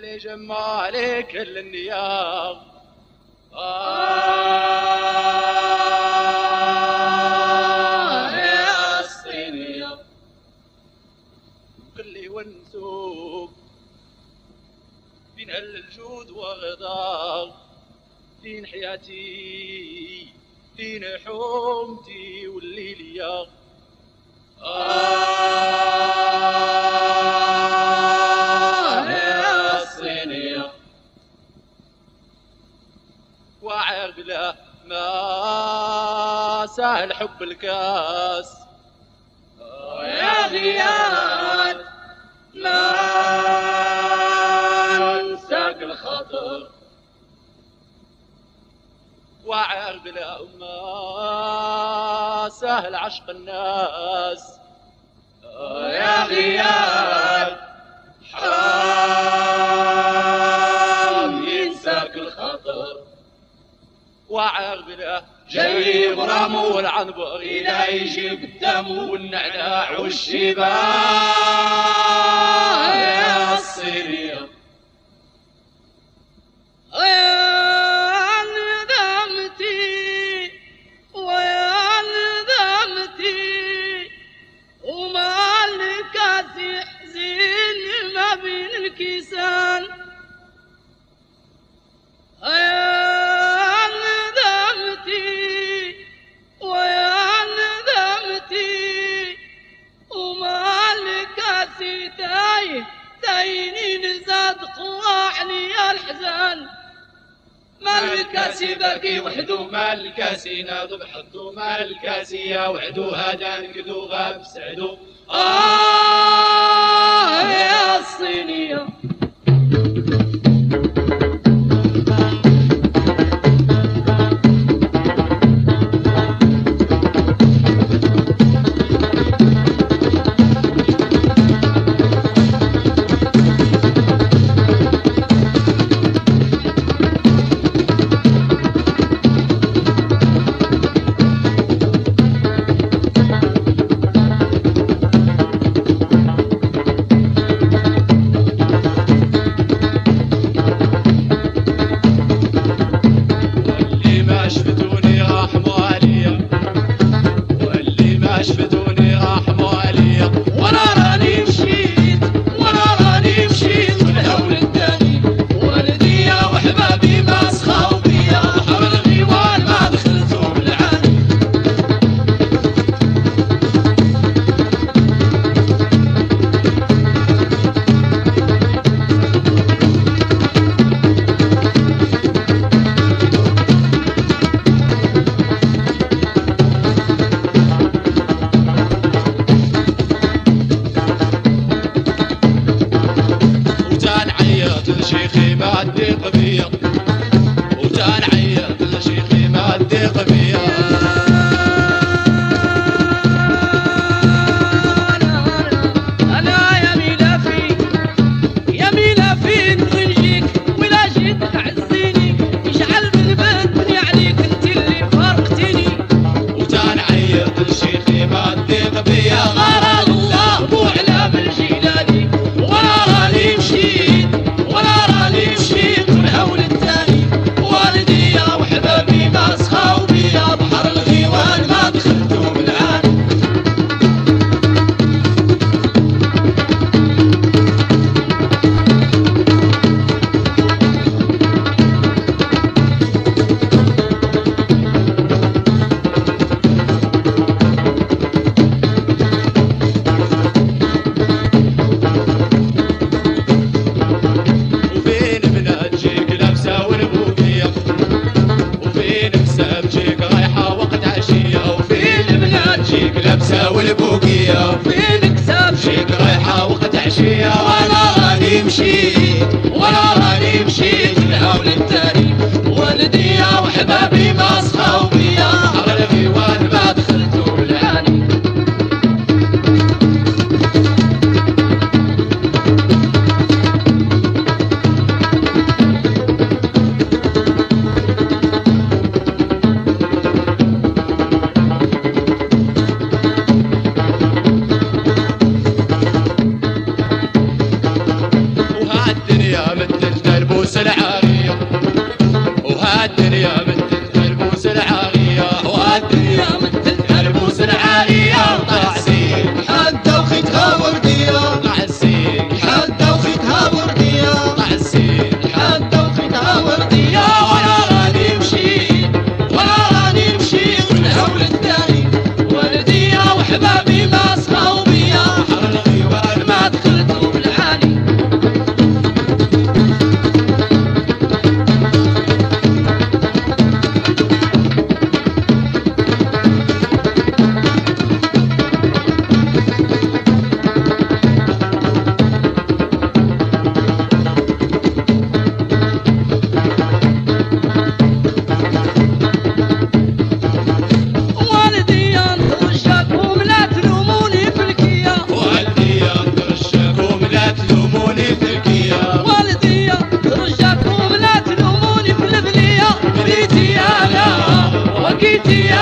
اللي جمالي كل النيام يا الصينية كل ونسوق فين الجود وغدار فين حياتي فين حومتي والليلية يا الصينية واعر بلا ما سهل حب الكاس يا غياد ما انساك الخطر واعر بلا ما سهل عشق الناس يا غياد حرام ينساك الخطر واعر بلا جاي برامو والعنبر إذا يجيب الدم والنعناع والشباب يا الصينية ويا ندمتي ويا ندمتي وما لك تحزين ما بين الكيسان ويا ندمتي ويا ندمتي وما لك تاينين زاد قواعني الحزان ما الكاسي باكي وحدو ما الكاسي ناض بحدو ما الكاسي يا وحدو هذا نكدو غاب سعدو يا الصينية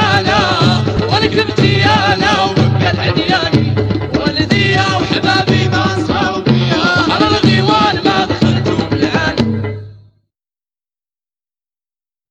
انا ولك ابتيانا